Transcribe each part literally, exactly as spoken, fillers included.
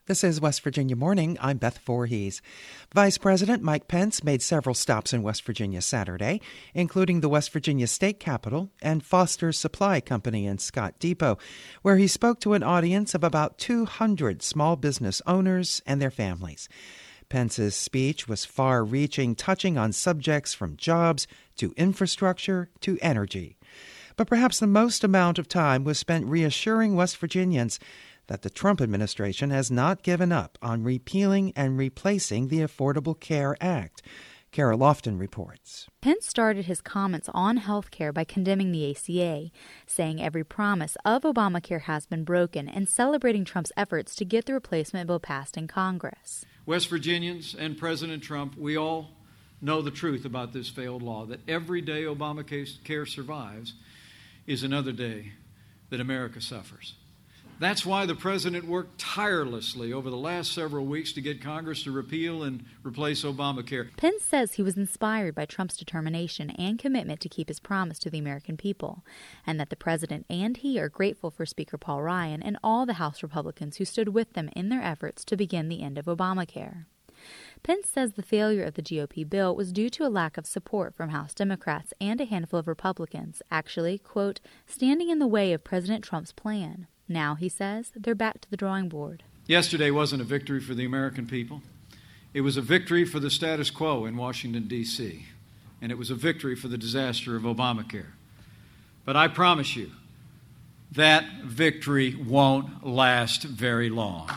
This is West Virginia Morning. I'm Beth Voorhees. Vice President Mike Pence made several stops in West Virginia Saturday, including the West Virginia State Capitol and Foster's Supply Company in Scott Depot, where he spoke to an audience of about two hundred small business owners and their families. Pence's speech was far-reaching, touching on subjects from jobs to infrastructure to energy. But perhaps the most amount of time was spent reassuring West Virginians that the Trump administration has not given up on repealing and replacing the Affordable Care Act. Kara Lofton reports. Pence started his comments on health care by condemning the A C A, saying every promise of Obamacare has been broken and celebrating Trump's efforts to get the replacement bill passed in Congress. West Virginians and President Trump, we all know the truth about this failed law, that every day Obamacare survives is another day that America suffers. That's why the president worked tirelessly over the last several weeks to get Congress to repeal and replace Obamacare. Pence says he was inspired by Trump's determination and commitment to keep his promise to the American people, and that the president and he are grateful for Speaker Paul Ryan and all the House Republicans who stood with them in their efforts to begin the end of Obamacare. Pence says the failure of the G O P bill was due to a lack of support from House Democrats and a handful of Republicans, actually, quote, standing in the way of President Trump's plan. Now, he says, they're back to the drawing board. Yesterday wasn't a victory for the American people. It was a victory for the status quo in Washington, D C, and it was a victory for the disaster of Obamacare. But I promise you, that victory won't last very long.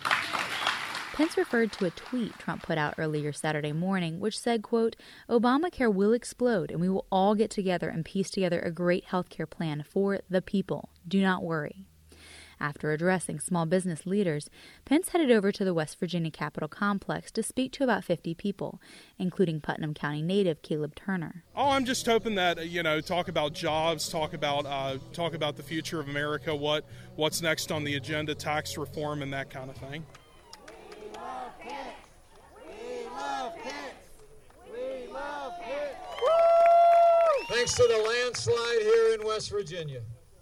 Pence referred to a tweet Trump put out earlier Saturday morning, which said, quote, Obamacare will explode and we will all get together and piece together a great health care plan for the people. Do not worry. After addressing small business leaders, Pence headed over to the West Virginia Capitol complex to speak to about fifty people, including Putnam County native Caleb Turner. Oh, I'm just hoping that, you know, talk about jobs, talk about uh, talk about the future of America, what what's next on the agenda, tax reform, and that kind of thing. We love Pence. We love Pence. We love Pence. Woo! Thanks to the landslide here in West Virginia.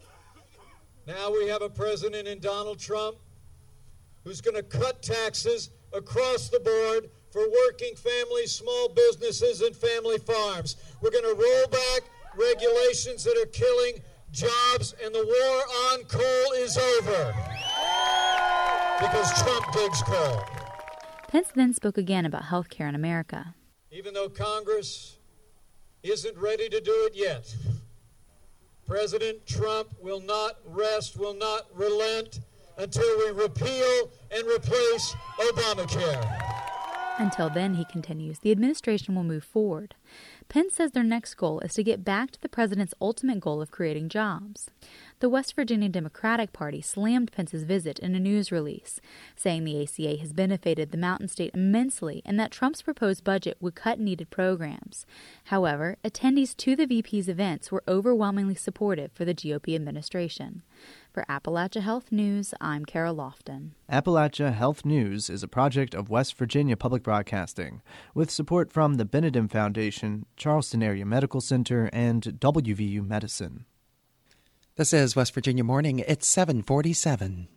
Now we have a president in Donald Trump who's going to cut taxes across the board for working families, small businesses, and family farms. We're going to roll back regulations that are killing jobs, and the war on coal is over because Trump digs coal. Pence then spoke again about health care in America. Even though Congress isn't ready to do it yet, President Trump will not rest, will not relent until we repeal and replace Obamacare. Until then, he continues, the administration will move forward. Pence says their next goal is to get back to the president's ultimate goal of creating jobs. The West Virginia Democratic Party slammed Pence's visit in a news release, saying the A C A has benefited the Mountain State immensely and that Trump's proposed budget would cut needed programs. However, attendees to the V P's events were overwhelmingly supportive for the G O P administration. For Appalachia Health News, I'm Kara Lofton. Appalachia Health News is a project of West Virginia Public Broadcasting, with support from the Benedum Foundation, Charleston Area Medical Center, and W V U Medicine. This is West Virginia Morning. It's seven forty-seven.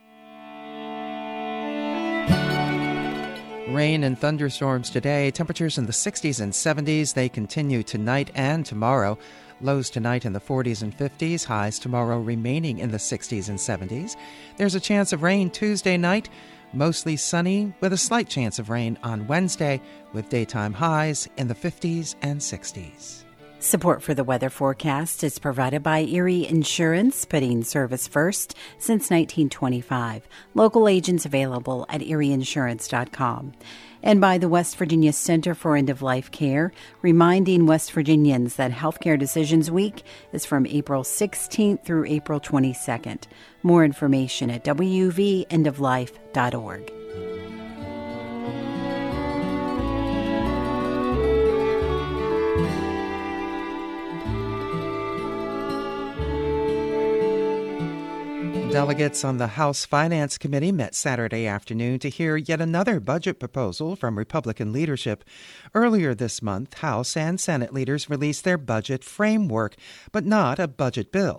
Rain and thunderstorms today. Temperatures in the sixties and seventies. They continue tonight and tomorrow. Lows tonight in the forties and fifties. Highs tomorrow remaining in the sixties and seventies. There's a chance of rain Tuesday night. Mostly sunny with a slight chance of rain on Wednesday with daytime highs in the fifties and sixties. Support for the weather forecast is provided by Erie Insurance, putting service first since nineteen twenty-five. Local agents available at erie insurance dot com. And by the West Virginia Center for End-of-Life Care, reminding West Virginians that Healthcare Decisions Week is from April sixteenth through April twenty-second. More information at w v end of life dot org. Delegates on the House Finance Committee met Saturday afternoon to hear yet another budget proposal from Republican leadership. Earlier this month, House and Senate leaders released their budget framework, but not a budget bill.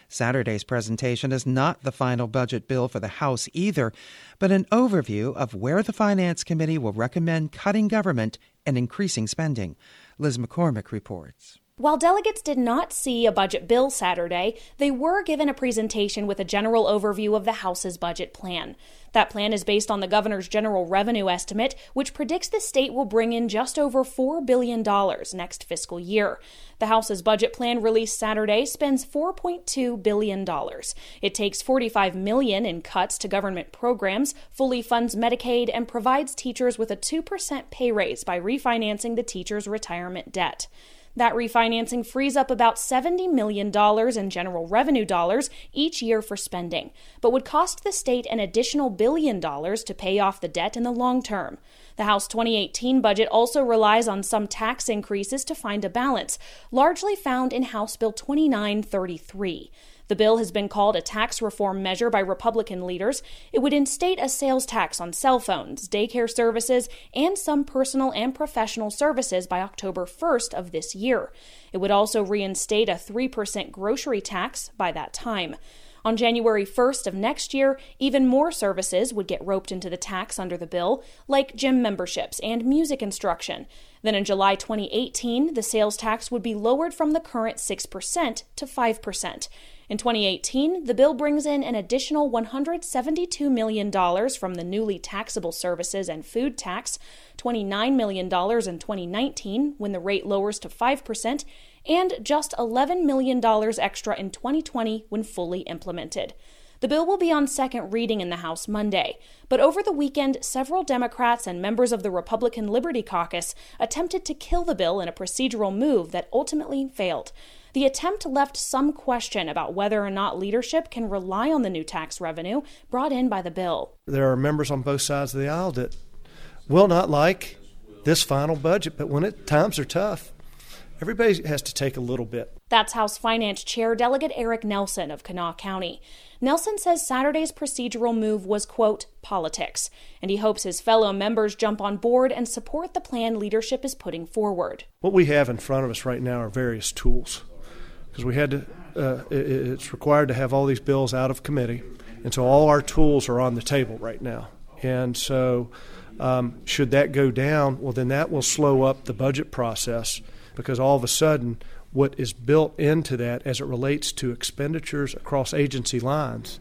Saturday's presentation is not the final budget bill for the House either, but an overview of where the Finance Committee will recommend cutting government and increasing spending. Liz McCormick reports. While delegates did not see a budget bill Saturday, they were given a presentation with a general overview of the House's budget plan. That plan is based on the governor's general revenue estimate, which predicts the state will bring in just over four billion dollars next fiscal year. The House's budget plan released Saturday spends four point two billion dollars. It takes forty-five million dollars in cuts to government programs, fully funds Medicaid, and provides teachers with a two percent pay raise by refinancing the teachers' retirement debt. That refinancing frees up about seventy million dollars in general revenue dollars each year for spending, but would cost the state an additional billion dollars to pay off the debt in the long term. The House twenty eighteen budget also relies on some tax increases to find a balance, largely found in House Bill twenty-nine thirty-three. The bill has been called a tax reform measure by Republican leaders. It would instate a sales tax on cell phones, daycare services, and some personal and professional services by October first of this year. It would also reinstate a three percent grocery tax by that time. On January first of next year, even more services would get roped into the tax under the bill, like gym memberships and music instruction. Then in July twenty eighteen, the sales tax would be lowered from the current six percent to five percent. In twenty eighteen, the bill brings in an additional one hundred seventy-two million dollars from the newly taxable services and food tax, twenty-nine million dollars in twenty nineteen when the rate lowers to five percent, and just eleven million dollars extra in twenty twenty when fully implemented. The bill will be on second reading in the House Monday, but over the weekend, several Democrats and members of the Republican Liberty Caucus attempted to kill the bill in a procedural move that ultimately failed. The attempt left some question about whether or not leadership can rely on the new tax revenue brought in by the bill. There are members on both sides of the aisle that will not like this final budget, but when it, times are tough, everybody has to take a little bit. That's House Finance Chair Delegate Eric Nelson of Kanawha County. Nelson says Saturday's procedural move was, quote, politics, and he hopes his fellow members jump on board and support the plan leadership is putting forward. What we have in front of us right now are various tools, because we had to, uh, it's required to have all these bills out of committee, and so all our tools are on the table right now. And so um, should that go down, well, then that will slow up the budget process, because all of a sudden what is built into that as it relates to expenditures across agency lines,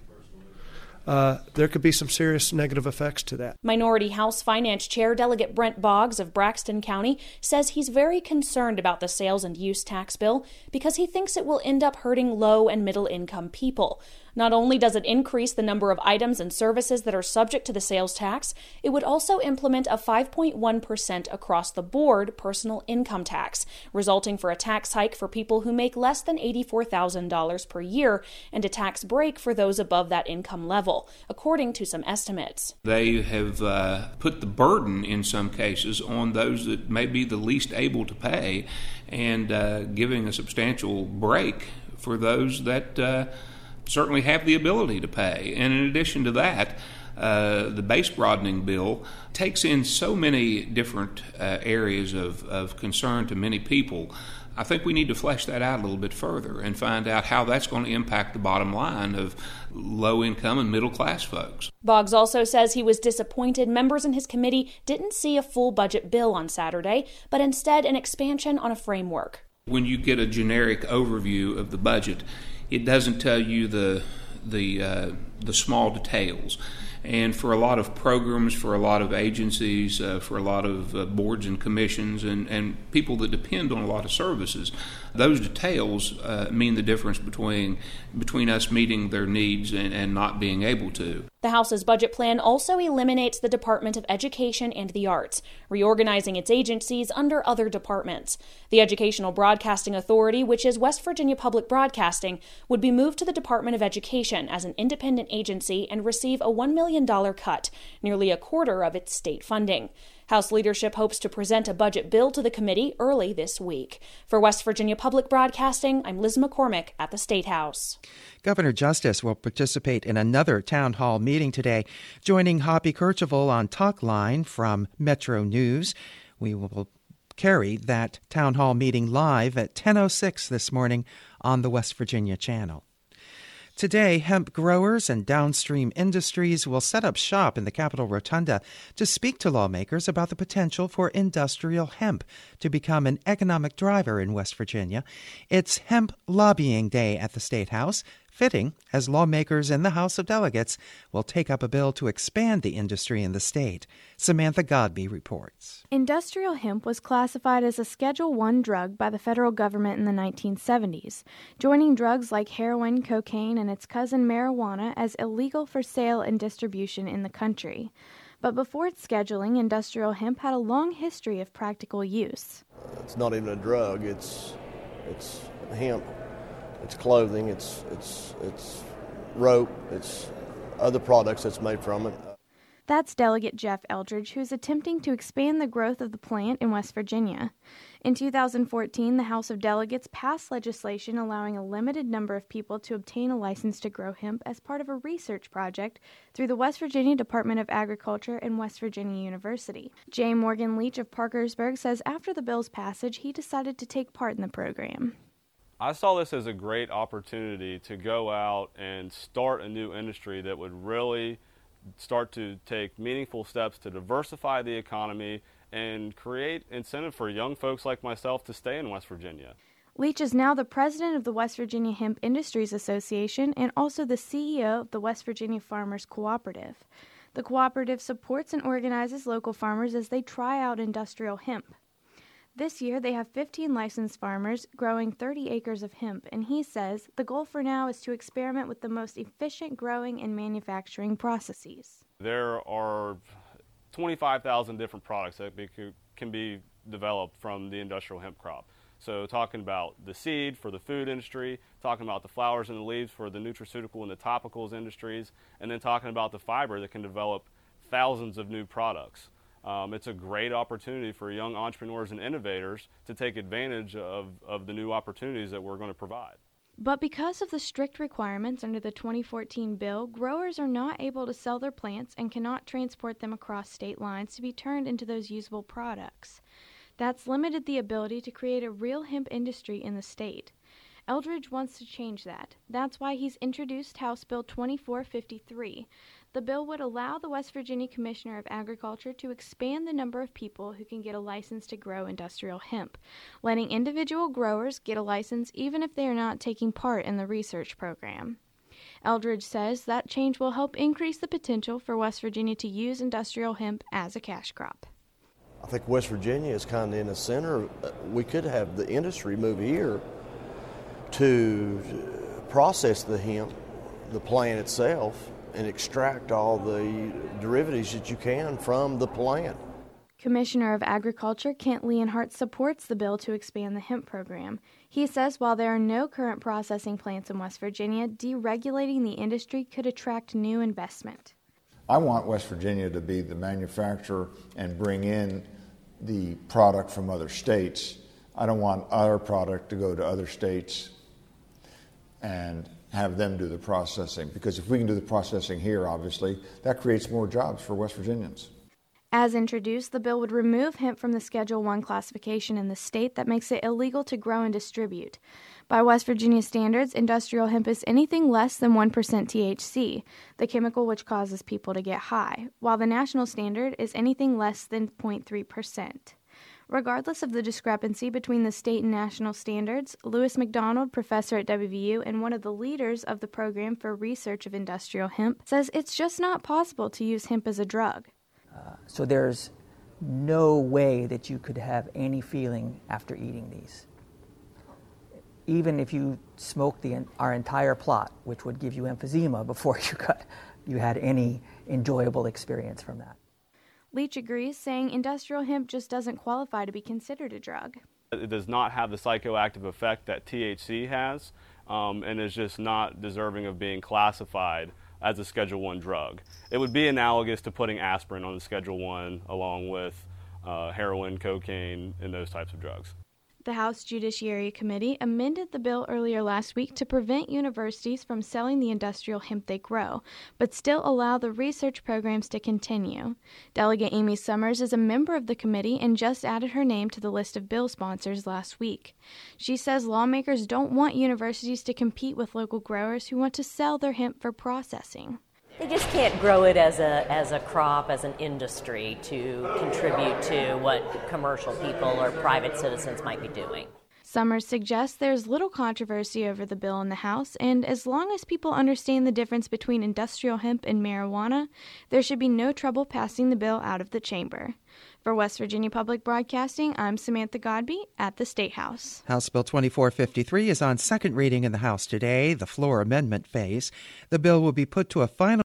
uh, there could be some serious negative effects to that. Minority House Finance Chair Delegate Brent Boggs of Braxton County says he's very concerned about the sales and use tax bill because he thinks it will end up hurting low and middle income people. Not only does it increase the number of items and services that are subject to the sales tax, it would also implement a five point one percent across-the-board personal income tax, resulting for a tax hike for people who make less than eighty-four thousand dollars per year and a tax break for those above that income level, according to some estimates. They have uh, put the burden, in some cases, on those that may be the least able to pay and uh, giving a substantial break for those that uh, certainly have the ability to pay. And in addition to that, uh, the base broadening bill takes in so many different uh, areas of, of concern to many people. I think we need to flesh that out a little bit further and find out how that's going to impact the bottom line of low-income and middle-class folks. Boggs also says he was disappointed members in his committee didn't see a full budget bill on Saturday, but instead an expansion on a framework. When you get a generic overview of the budget, it doesn't tell you the the uh, the small details. And for a lot of programs, for a lot of agencies, uh, for a lot of uh, boards and commissions and, and people that depend on a lot of services, those details uh, mean the difference between between us meeting their needs and, and not being able to. The House's budget plan also eliminates the Department of Education and the Arts, reorganizing its agencies under other departments. The Educational Broadcasting Authority, which is West Virginia Public Broadcasting, would be moved to the Department of Education as an independent agency and receive a one million dollars cut, nearly a quarter of its state funding. House leadership hopes to present a budget bill to the committee early this week. For West Virginia Public Broadcasting, I'm Liz McCormick at the State House. Governor Justice will participate in another town hall meeting today, joining Hoppy Kercheval on Talk Line from Metro News. We will carry that town hall meeting live at ten oh six this morning on the West Virginia Channel. Today, hemp growers and downstream industries will set up shop in the Capitol Rotunda to speak to lawmakers about the potential for industrial hemp to become an economic driver in West Virginia. It's Hemp Lobbying Day at the State House, fitting as lawmakers in the House of Delegates will take up a bill to expand the industry in the state. Samantha Godby reports. Industrial hemp was classified as a Schedule one drug by the federal government in the nineteen seventies, joining drugs like heroin, cocaine, and its cousin marijuana as illegal for sale and distribution in the country. But before its scheduling, industrial hemp had a long history of practical use. It's not even a drug, it's it's hemp. It's clothing, it's it's it's rope, it's other products that's made from it. That's Delegate Jeff Eldridge, who's attempting to expand the growth of the plant in West Virginia. In two thousand fourteen, the House of Delegates passed legislation allowing a limited number of people to obtain a license to grow hemp as part of a research project through the West Virginia Department of Agriculture and West Virginia University. J. Morgan Leach of Parkersburg says after the bill's passage, he decided to take part in the program. I saw this as a great opportunity to go out and start a new industry that would really start to take meaningful steps to diversify the economy and create incentive for young folks like myself to stay in West Virginia. Leach is now the president of the West Virginia Hemp Industries Association and also the C E O of the West Virginia Farmers Cooperative. The cooperative supports and organizes local farmers as they try out industrial hemp. This year, they have fifteen licensed farmers growing thirty acres of hemp, and he says the goal for now is to experiment with the most efficient growing and manufacturing processes. There are twenty-five thousand different products that be, can be developed from the industrial hemp crop. So talking about the seed for the food industry, talking about the flowers and the leaves for the nutraceutical and the topicals industries, and then talking about the fiber that can develop thousands of new products. Um, it's a great opportunity for young entrepreneurs and innovators to take advantage of, of the new opportunities that we're going to provide. But because of the strict requirements under the twenty fourteen bill, growers are not able to sell their plants and cannot transport them across state lines to be turned into those usable products. That's limited the ability to create a real hemp industry in the state. Eldridge wants to change that. That's why he's introduced House Bill twenty-four fifty-three. The bill would allow the West Virginia Commissioner of Agriculture to expand the number of people who can get a license to grow industrial hemp, letting individual growers get a license even if they are not taking part in the research program. Eldridge says that change will help increase the potential for West Virginia to use industrial hemp as a cash crop. I think West Virginia is kind of in the center. We could have the industry move here to process the hemp, the plant itself, and extract all the derivatives that you can from the plant. Commissioner of Agriculture Kent Leonhardt supports the bill to expand the hemp program. He says while there are no current processing plants in West Virginia, deregulating the industry could attract new investment. I want West Virginia to be the manufacturer and bring in the product from other states. I don't want our product to go to other states and have them do the processing, because if we can do the processing here, obviously, that creates more jobs for West Virginians. As introduced, the bill would remove hemp from the Schedule one classification in the state that makes it illegal to grow and distribute. By West Virginia standards, industrial hemp is anything less than one percent T H C, the chemical which causes people to get high, while the national standard is anything less than zero point three percent. Regardless of the discrepancy between the state and national standards, Lewis McDonald, professor at W V U and one of the leaders of the program for research of industrial hemp, says it's just not possible to use hemp as a drug. Uh, so there's no way that you could have any feeling after eating these. Even if you smoked the, our entire plot, which would give you emphysema before you got, you had any enjoyable experience from that. Leach agrees, saying industrial hemp just doesn't qualify to be considered a drug. It does not have the psychoactive effect that T H C has, um, and is just not deserving of being classified as a Schedule one drug. It would be analogous to putting aspirin on the Schedule one along with uh, heroin, cocaine, and those types of drugs. The House Judiciary Committee amended the bill earlier last week to prevent universities from selling the industrial hemp they grow, but still allow the research programs to continue. Delegate Amy Summers is a member of the committee and just added her name to the list of bill sponsors last week. She says lawmakers don't want universities to compete with local growers who want to sell their hemp for processing. They just can't grow it as a as a crop, as an industry to contribute to what commercial people or private citizens might be doing. Summers suggests there's little controversy over the bill in the House, and as long as people understand the difference between industrial hemp and marijuana, there should be no trouble passing the bill out of the chamber. For West Virginia Public Broadcasting, I'm Samantha Godby at the State House. House Bill twenty-four fifty-three is on second reading in the House today, the floor amendment phase. The bill will be put to a final